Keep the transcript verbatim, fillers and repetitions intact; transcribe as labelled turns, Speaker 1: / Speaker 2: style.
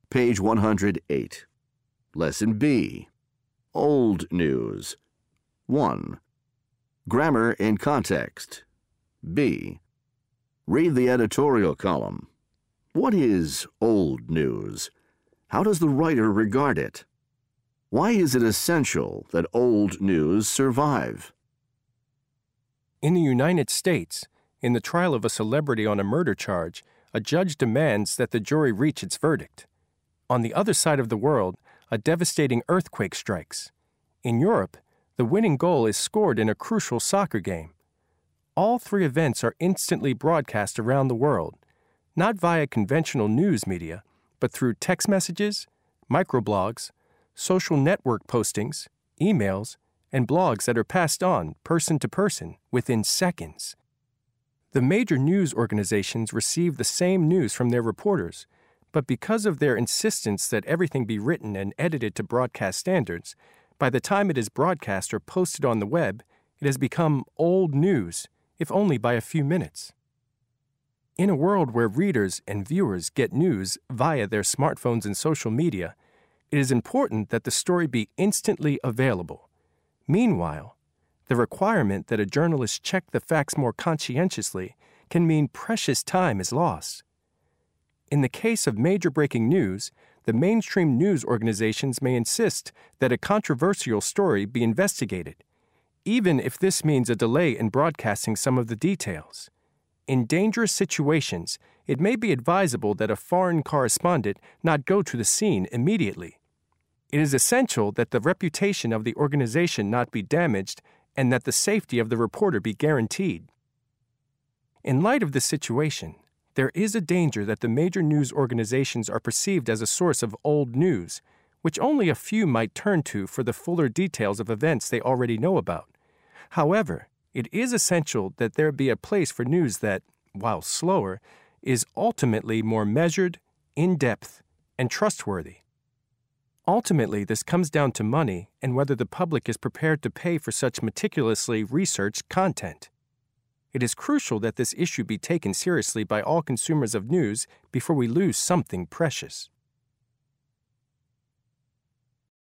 Speaker 1: Page one hundred eight. Lesson B. Old news. one. Grammar in context. B. Read the editorial column. What is old news? How does the writer regard it? Why is it essential that old news survive?
Speaker 2: In the United States, in the trial of a celebrity on a murder charge, a judge demands that the jury reach its verdict. On the other side of the world, a devastating earthquake strikes. In Europe, the winning goal is scored in a crucial soccer game. All three events are instantly broadcast around the world, not via conventional news media, but through text messages, microblogs, social network postings, emails, and blogs that are passed on person to person within seconds. The major news organizations receive the same news from their reporters, but because of their insistence that everything be written and edited to broadcast standards, by the time it is broadcast or posted on the web, it has become old news, if only by a few minutes. In a world where readers and viewers get news via their smartphones and social media, it is important that the story be instantly available. Meanwhile, the requirement that a journalist check the facts more conscientiously can mean precious time is lost. In the case of major breaking news, the mainstream news organizations may insist that a controversial story be investigated, even if this means a delay in broadcasting some of the details. In dangerous situations, it may be advisable that a foreign correspondent not go to the scene immediately. It is essential that the reputation of the organization not be damaged and that the safety of the reporter be guaranteed. In light of this situation, there is a danger that the major news organizations are perceived as a source of old news, which only a few might turn to for the fuller details of events they already know about. However, it is essential that there be a place for news that, while slower, is ultimately more measured, in-depth, and trustworthy. Ultimately, this comes down to money and whether the public is prepared to pay for such meticulously researched content. It is crucial that this issue be taken seriously by all consumers of news before we lose something precious.